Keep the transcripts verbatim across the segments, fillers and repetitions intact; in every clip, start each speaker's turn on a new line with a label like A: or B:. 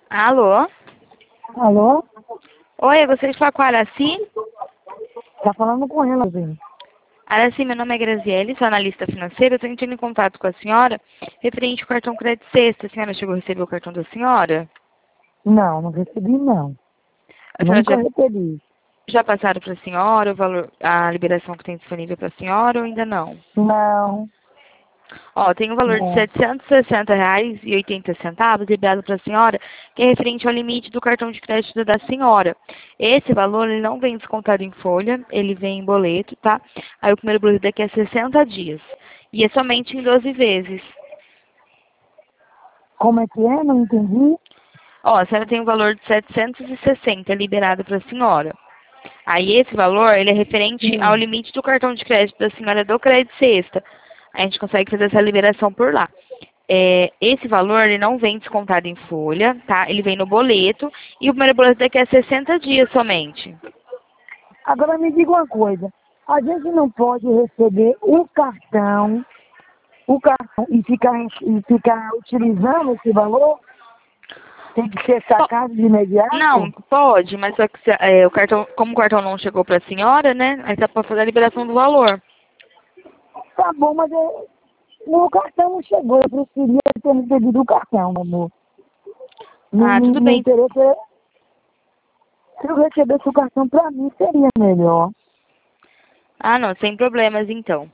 A: Alô?
B: Alô?
A: Oi, eu gostaria de falar com a Araci.
B: Tá falando com ela, bem.
A: Araci, meu nome é Graziele, sou analista financeira. Eu estou entrando em contato com a senhora referente ao cartão Crédito Sexta. A senhora chegou a receber o cartão da senhora?
B: Não, não recebi, não.
A: A senhora
B: Nunca
A: já,
B: recebi.
A: já passaram para a senhora o valor, a liberação que tem disponível para a senhora ou ainda não?
B: Não,
A: Ó, tem um valor de
B: não.
A: setecentos e sessenta reais e oitenta centavos liberado para a senhora, que é referente ao limite do cartão de crédito da senhora. Esse valor, ele não vem descontado em folha, ele vem em boleto, tá? Aí o primeiro boleto daqui é sessenta dias. E é somente em doze vezes.
B: Como é que é? Não entendi.
A: Ó, a senhora tem um valor de setecentos e sessenta liberado para a senhora. Aí esse valor, ele é referente ao
B: Sim.
A: limite do cartão de crédito da senhora do Crédito Sexta. A gente consegue fazer essa liberação por lá. É, esse valor, ele não vem descontado em folha, tá? Ele vem no boleto, e o primeiro boleto daqui é sessenta dias somente.
B: Agora me diga uma coisa. A gente não pode receber o cartão, o cartão e ficar, e ficar utilizando esse valor? Tem que ser
A: Po-
B: sacado de
A: Não,
B: imediato?
A: pode, mas só que se- é, o cartão, como o cartão não chegou para a senhora, né? Aí você pode fazer a liberação do valor.
B: Tá bom, mas é, o cartão não chegou. Eu preferia ter recebido o cartão, meu amor. Não,
A: Ah,
B: não,
A: tudo
B: não
A: bem.
B: interessa. Se eu recebesse o cartão, para mim seria melhor.
A: Ah, não, sem problemas então.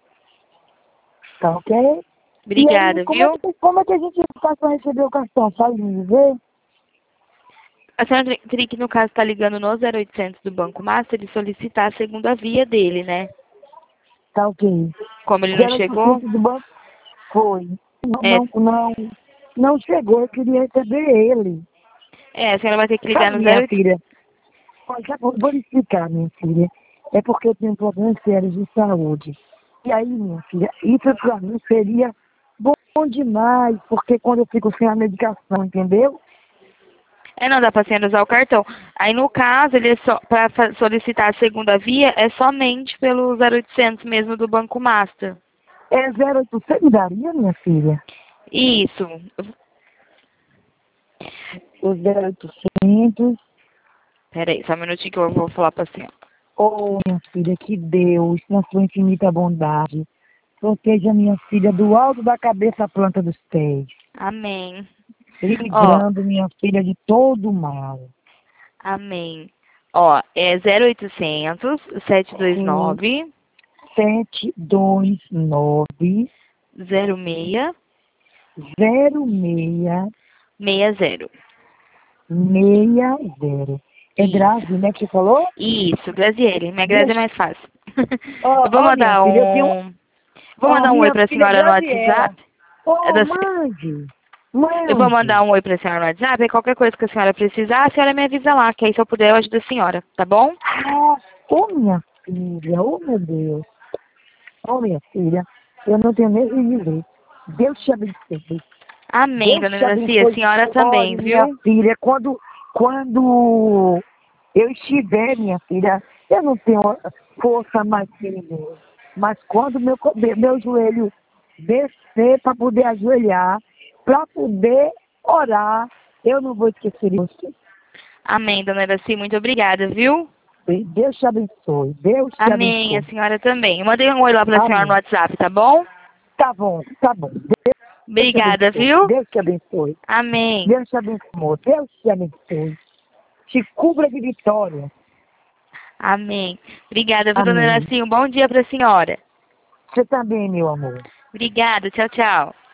B: Tá ok? E aí,
A: Obrigada,
B: como é
A: viu?
B: que, como é que a gente faz para receber o cartão? Sabe me dizer?
A: A senhora ter- teria que, no caso, estar ligando no zero oitocentos do Banco Master e solicitar a segunda via dele, né?
B: Tá ok.
A: Como ele não
B: zero
A: chegou,
B: oitocentos do banco? Foi. Não,
A: é,
B: não, não, não chegou. Eu queria receber ele.
A: é, a senhora vai ter que ligar
B: Sabe,
A: no
B: minha
A: zero oitocentos.
B: filha? Olha, vou vou lhe explicar, minha filha. É porque eu tenho problemas sérios de saúde. E aí, minha filha, isso para mim seria bom demais, porque quando eu fico sem a medicação, entendeu?
A: É, não dá pra senhora usar o cartão. Aí, no caso, ele é só, para solicitar a segunda via, é somente pelo zero oitocentos mesmo do Banco Master.
B: É zero oitocentos, me daria, minha filha?
A: Isso.
B: O zero oitocentos.
A: Pera aí, só um minutinho que eu vou falar pra senhora.
B: Oh, minha filha, que Deus, na sua infinita bondade, proteja minha filha do alto da cabeça à planta dos pés,
A: Amém. Ó,
B: livrando minha filha de todo o mal.
A: amém. Ó, é zero oitocentos, sete dois
B: Sim,
A: nove,
B: sete dois nove
A: zero seis
B: zero seis
A: seis zero.
B: seis zero. É
A: Isso.
B: grave, né, que você falou?
A: Isso, Graziele. Minha Grazi é
B: Deixa.
A: mais fácil.
B: Ó,
A: Eu vou
B: ó, minha
A: mandar
B: filha, eu tenho.
A: um. Vou
B: Ó,
A: mandar um oi
B: minha
A: pra
B: filha
A: senhora no
B: Graziela.
A: WhatsApp. É
B: Ô,
A: da
B: mande,
A: Eu vou mandar
B: mande.
A: um oi pra senhora no WhatsApp e qualquer coisa que a senhora precisar, a senhora me avisa lá, que aí se eu puder eu ajudo a senhora, tá bom?
B: Ah, ô, minha filha, ô, meu Deus. Ô, minha filha, eu não tenho nem o que dizer. Deus te abençoe.
A: Amém,
B: Deus
A: dona
B: te
A: Iraci, a
B: abençoe.
A: senhora também,
B: Olhe, minha
A: viu?
B: filha, quando, quando eu estiver, minha filha, eu não tenho força mais que ninguém. Mas quando meu, co- meu joelho descer para poder ajoelhar, para poder orar, eu não vou esquecer de você.
A: Amém, dona Iraci, muito obrigada, viu?
B: E Deus te abençoe. Deus te
A: Amém, a
B: abençoe.
A: senhora também. Eu mandei um oi lá pra senhora no
B: Amém.
A: WhatsApp, tá bom?
B: Tá bom, tá bom. Deus te
A: Obrigada,
B: abençoe.
A: viu?
B: Deus te abençoe.
A: Amém.
B: Deus te abençoe. Deus te abençoe. Te cubra de vitória.
A: Amém. Obrigada, viu, dona
B: Amém.
A: Iraci? Um bom dia pra senhora.
B: Você também, meu amor.
A: Obrigada, tchau, tchau.